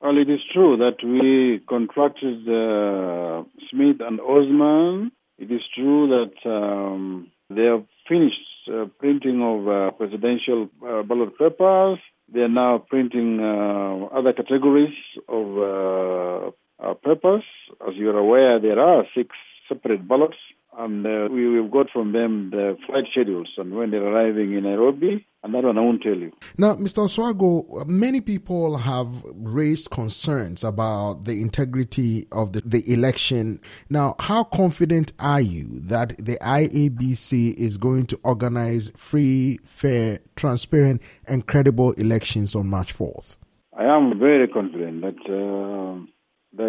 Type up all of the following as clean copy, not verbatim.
Well, it is true that we contracted Smith and Osman. It is true that they have finished printing of presidential ballot papers. They are now printing other categories of papers. As you are aware, there are 6 separate ballots, and we've got from them the flight schedules and when they're arriving in Nairobi, and that one I won't tell you. Now, Mr. Oswago, many people have raised concerns about the integrity of the election. Now, how confident are you that the IEBC is going to organize free, fair, transparent, and credible elections on March 4th? I am very confident that the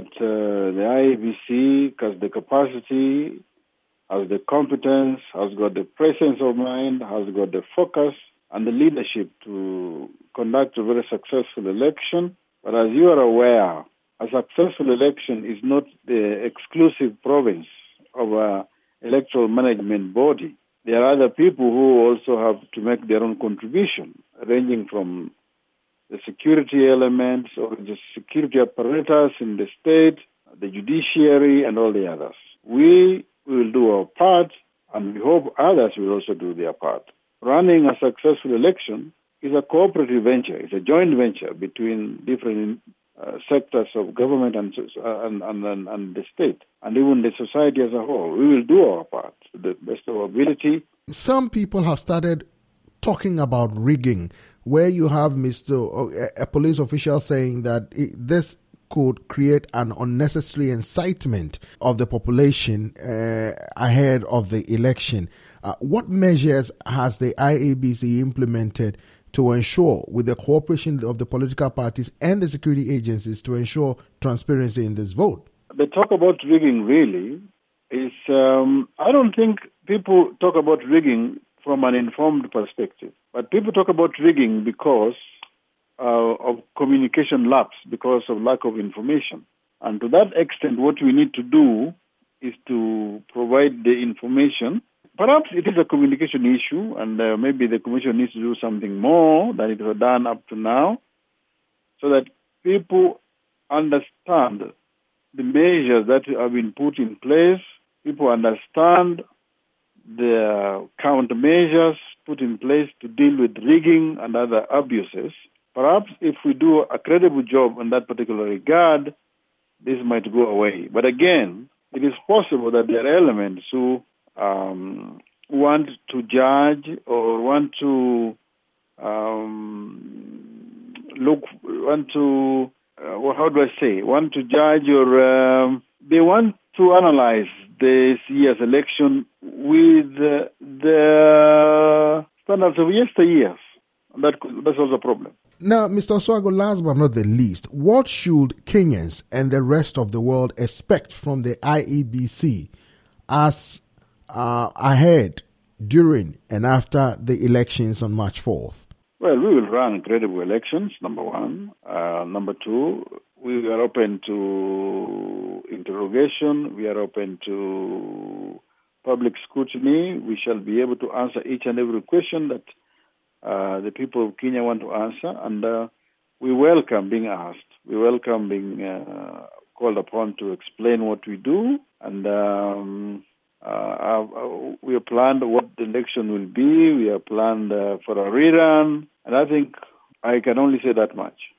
IEBC has the capacity, has the competence, has got the presence of mind, has got the focus and the leadership to conduct a very successful election. But as you are aware, a successful election is not the exclusive province of an electoral management body. There are other people who also have to make their own contribution, ranging from the security elements or the security apparatus in the state, the judiciary, and all the others. We will do our part, and we hope others will also do their part. Running a successful election is a cooperative venture. It's a joint venture between different sectors of government and the state, and even the society as a whole. We will do our part to the best of our ability. Some people have started talking about rigging, where you have a police official saying that this could create an unnecessary incitement of the population ahead of the election. What measures has the IEBC implemented to ensure, with the cooperation of the political parties and the security agencies, to ensure transparency in this vote? The talk about rigging really is, I don't think people talk about rigging from an informed perspective, but people talk about rigging because of communication lapse, because of lack of information. And to that extent, what we need to do is to provide the information. Perhaps it is a communication issue, and maybe the Commission needs to do something more than it has done up to now, so that people understand the measures that have been put in place, people understand the countermeasures put in place to deal with rigging and other abuses. Perhaps if we do a credible job in that particular regard, this might go away. But again, it is possible that there are elements who want to judge or want to want to judge, or they want to analyze this year's election with the standards of yesteryears. That's also a problem. Now, Mr. Oswago, last but not the least, what should Kenyans and the rest of the world expect from the IEBC as ahead, during, and after the elections on March 4th? Well, we will run credible elections, number one. Number two, we are open to interrogation. We are open to public scrutiny. We shall be able to answer each and every question that the people of Kenya want to answer, and we welcome being asked. We welcome being called upon to explain what we do, and we have planned what the election will be. We have planned for a rerun, and I think I can only say that much.